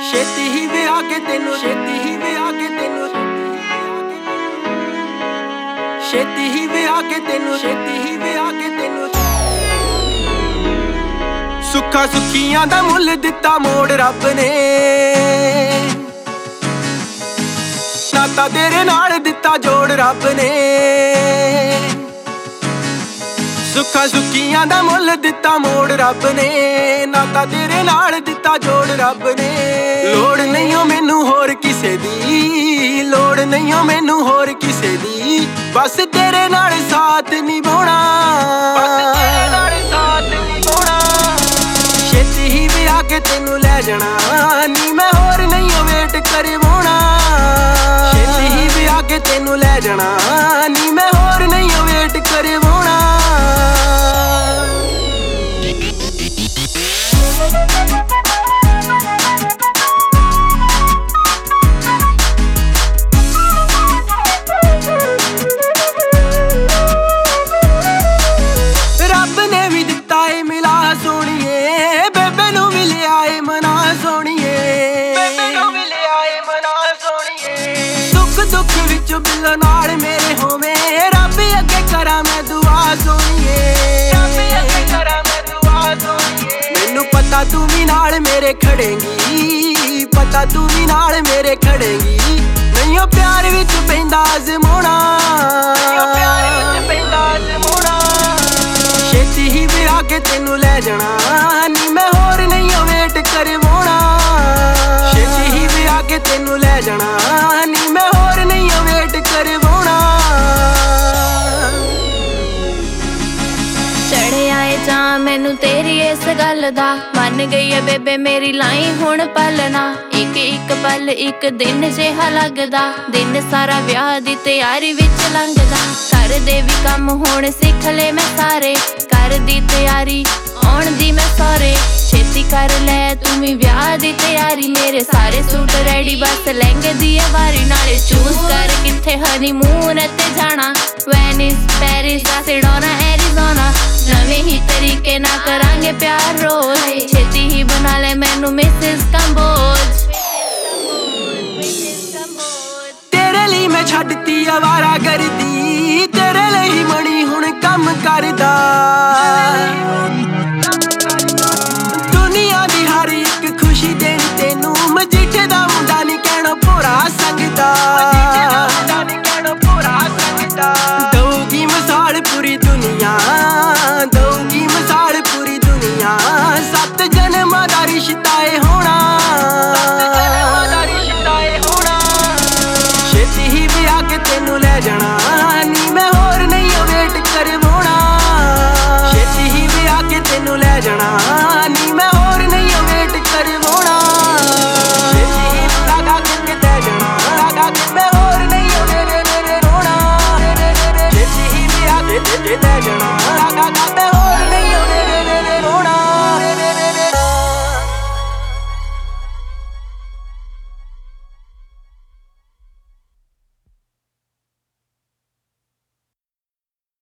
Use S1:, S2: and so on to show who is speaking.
S1: ਛੇਤੀ ਹੀ ਵਿਆਹ ਕੇ ਤੈਨੂੰ, ਛੇਤੀ ਹੀ ਵਿਆਹ ਕੇ ਤੈਨੂੰ, ਛੇਤੀ ਹੀ ਵਿਆਹ ਕੇ ਤੈਨੂੰ, ਛੇਤੀ ਹੀ ਵਿਆਹ ਕੇ ਤੈਨੂੰ। ਸੁੱਖਾਂ ਸੁੱਖੀਆਂ ਦਾ ਮੁੱਲ ਦਿੱਤਾ ਮੋੜ ਰੱਬ ਨੇ, ਨਾਤਾ ਤੇਰੇ ਨਾਲ ਦਿੱਤਾ ਜੋੜ ਰੱਬ ਨੇ। ਸੁੱਖਾਂ ਸੁੱਖੀਆਂ ਦਾ ਮੁੱਲ ਦਿੱਤਾ ਮੋੜ ਰੱਬ ਨੇ, ਨਾਤਾ ਤੇਰੇ ਨਾਲ ਦਿੱਤਾ ਜੋੜ ਰੱਬ ਨੇ। ਲੋੜ ਨਹੀਂ ਓ ਮੈਨੂੰ ਹੋਰ ਕਿਸੇ ਦੀ, ਲੋੜ ਨਹੀਂ ਓ ਮੈਨੂੰ ਹੋਰ ਕਿਸੇ ਦੀ, ਬਸ ਤੇਰੇ ਨਾਲ ਸਾਥ ਨਿਭਾਉਣਾ, ਬਸ ਤੇਰੇ ਨਾਲ ਸਾਥ ਨਿਭਾਉਣਾ। ਛੇਤੀ ਹੀ ਵਿਆਹ ਕੇ ਤੈਨੂੰ ਲੈ ਜਾਣਾ ਨੀ ਮੈਂ ਹੋਰ ਨਹੀਂ ਓ ਵੇਟ ਕਰਵਾਉਣਾ। ਛੇਤੀ ਹੀ ਵਿਆਹ ਕੇ ਤੈਨੂੰ ਲੈ ਜਾਣਾ ਨੀ ਮੈਂ ਹੋਰ ਨਹੀਂ ਓ ਵੇਟ ਕਰਵਾਉਣਾ। ਰੱਬ ਨੇ ਵੀ ਦਿੱਤਾ ਏ ਮਿਲਾ ਸੋਣੀਏ, ਬੇਬੇ ਨੂੰ ਵੀ ਲਿਆਏ ਮਨਾ ਸੋਣੀਏ, ਬੇਬੇ ਨੂੰ ਵੀ ਲਿਆਏ ਮਨਾ ਸੋਣੀਏ। ਦੁੱਖ ਦੁੱਖ ਵਿੱਚ ਬਿੱਲ ਨਾਲ ਮੇਰੇ ਹੋਵੇਂ, ਰੱਬ ਅੱਗੇ ਕਰਾਂ ਮੈਂ ਦੁਆ ਸੋਣੀਏ, ਰੱਬ ਅੱਗੇ ਕਰਾਂ ਮੈਂ ਦੁਆ ਸੋਣੀਏ। ਮੈਨੂੰ ਪਤਾ ਤੂੰ ਵੀ ਨਾਲ ਮੇਰੇ ਖੜੇਂਗੀ, ਪਤਾ ਤੂੰ ਵੀ ਨਾਲ ਮੇਰੇ ਖੜੇਂਗੀ। ਨਹੀਂ ਉਹ ਪਿਆਰ ਵਿੱਚ ਪੈਂਦਾ ਅਜ਼ਮਾਉਣਾ, ਪਿਆਰ ਵਿੱਚ ਪੈਂਦਾ ਅਜ਼ਮਾਉਣਾ। ਛੇਤੀ ਹੀ ਵਿਆਹ ਕੇ ਤੈਨੂੰ ਲੈ ਜਾਣਾ ਨੀ ਮੈਂ ਹੋਰ ਨਹੀਂ ਓ ਵੇਟ ਕਰਵਾਉਣਾ। ਛੇਤੀ ਹੀ ਵਿਆਹ ਕੇ ਤੈਨੂੰ ਲੈ ਜਾਣਾ ਨੀ ਮੈਂ ਹੋਰ ਨਹੀਂ ਓ ਵੇਟ ਕਰਵਾਉਣਾ।
S2: ਚੜਿਆ ਏ ਜਾਂ ਮੈਨੂੰ ਤੇਰੀ ਇਸ ਗੱਲ ਦਾ, ਮੰਨ ਗਈ ਏ ਬੇਬੇ ਮੇਰੀ ਲਾਈ ਹੁਣ ਪਲਣਾ। ਇੱਕ ਇੱਕ ਪਲ ਇੱਕ ਦਿਨ ਜਿਹਾ ਲੱਗਦਾ, ਦਿਨ ਸਾਰਾ ਵਿਆਹ ਦੀ ਤਿਆਰੀ ਵਿੱਚ ਲੰਘਦਾ। ਘਰ ਦੇ ਵੀ ਕੰਮ ਹੁਣ ਸਿੱਖ ਲੈ ਮੈਂ ਸਾਰੇ, ਕਰਦੀ ਤਿਆਰੀ ਆਉਣ ਦੀ ਮੈਂ ਸਾਰੇ। ਛੇਤੀ ਕਰ ਲੈ ਤੂੰ ਵੀ ਵਿਆਹ ਦੀ ਤਿਆਰੀ, ਮੇਰੇ ਸਾਰੇ ਸੂਟ ਰੈਡੀ ਬਸ ਲਹਿੰਗੇ ਦੀ ਵਾਰੀ। ਨਾਲੇ ਚੂਜ਼ ਕਰ ਕਿੱਥੇ ਹਨੀਮੂਨ ਤੇ ਜਾਣਾ, ਵੈਨਿਸ ਪੈਰਿਸ ਬਾਰਸਿਲੋਨਾ ਐਰੀਜ਼ੋਨਾ। ਨਵੇਂ ਹੀ ਤਰੀਕੇ ਨਾਲ ਕਰਾਂਗੇ ਪਿਆਰ ਰੋਜ਼, ਛੇਤੀ ਹੀ ਬਣਾ ਲੈ ਮੈਨੂੰ ਮਿਸਿਸ ਕੰਬੋਜ।
S1: ਤੇਰੇ ਲਈ ਮੈਂ ਛੱਡਤੀ ਅਵਾਰਾ ਕਰਦੀ, ਤੇਰੇ ਲਈ ਮਣੀ ਹੁਣ ਕੰਮ ਕਰਦਾ। ਦੁਨੀਆ ਦੀ ਹਰ ਇੱਕ ਖੁਸ਼ੀ ਦੇ